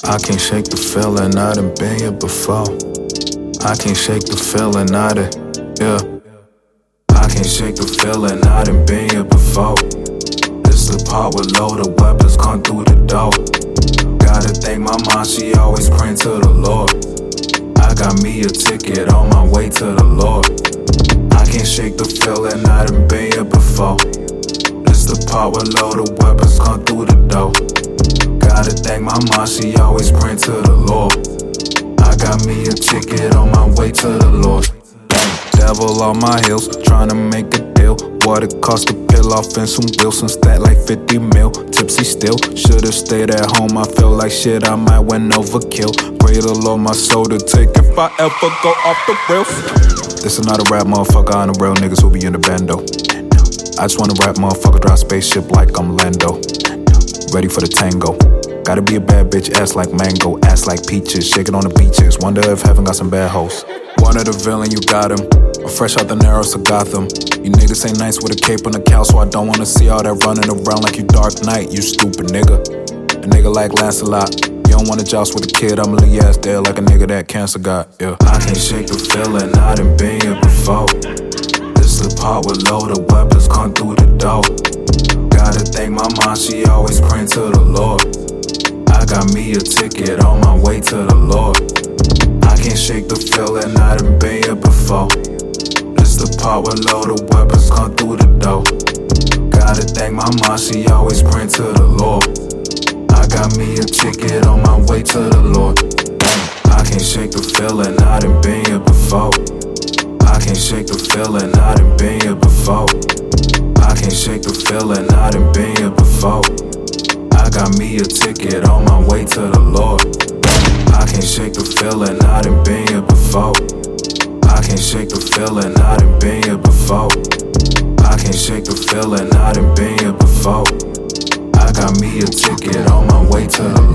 I can't shake the feeling, I done been here before. I can't shake the feeling, I done, yeah. I can't shake the feeling, I done been here before. This the part where loaded weapons come through the door. Gotta thank my mom, she always praying to the Lord. I got me a ticket on my way to the Lord. I can't shake the feeling, I done been here before. This the part where loaded weapons come through the door. Gotta thank my mom, she always praying to the Lord. I got me a ticket on my way to the Lord. Devil on my heels, tryna make a deal. What it cost to peel off in some Wilson, stat like 50 mil. Tipsy still, should've stayed at home. I feel like shit, I might went overkill. Pray the Lord my soul to take if I ever go off the rails. This is not a rap, motherfucker. I'm the real niggas who be in the bando. I just wanna rap, motherfucker, drive spaceship like I'm Lando. Ready for the tango. Gotta be a bad bitch, ass like mango, ass like peaches, shaking on the beaches. Wonder if heaven got some bad hoes. One of the villain, you got him. I'm fresh out the narrows of Gotham. You niggas ain't nice with a cape on the couch, so I don't wanna see all that running around like you Dark Knight, you stupid nigga. A nigga like Lancelot. You don't wanna joust with a kid, I'ma leave your ass dead like a nigga that cancer got, yeah. I can't shake the feeling, I done been here before. This the part where loaded weapons come through the door. Gotta thank my mom, she always praying to the Lord. I got me a ticket on my way to the Lord. I can't shake the feeling, I done been here before. This the part where loaded weapons come through the door. Gotta thank my mom, she always praying to the Lord. I got me a ticket on my way to the Lord. I can't shake the feeling, I done been here before. I can't shake the feeling, I done been here before. I can't shake the feeling, I done been here before. I got me a ticket on my way to the Lord. I can't shake the feeling, I done been here before. I can't shake the feeling, I done been here before. I can't shake the feeling, I done been here before. I got me a ticket on my way to the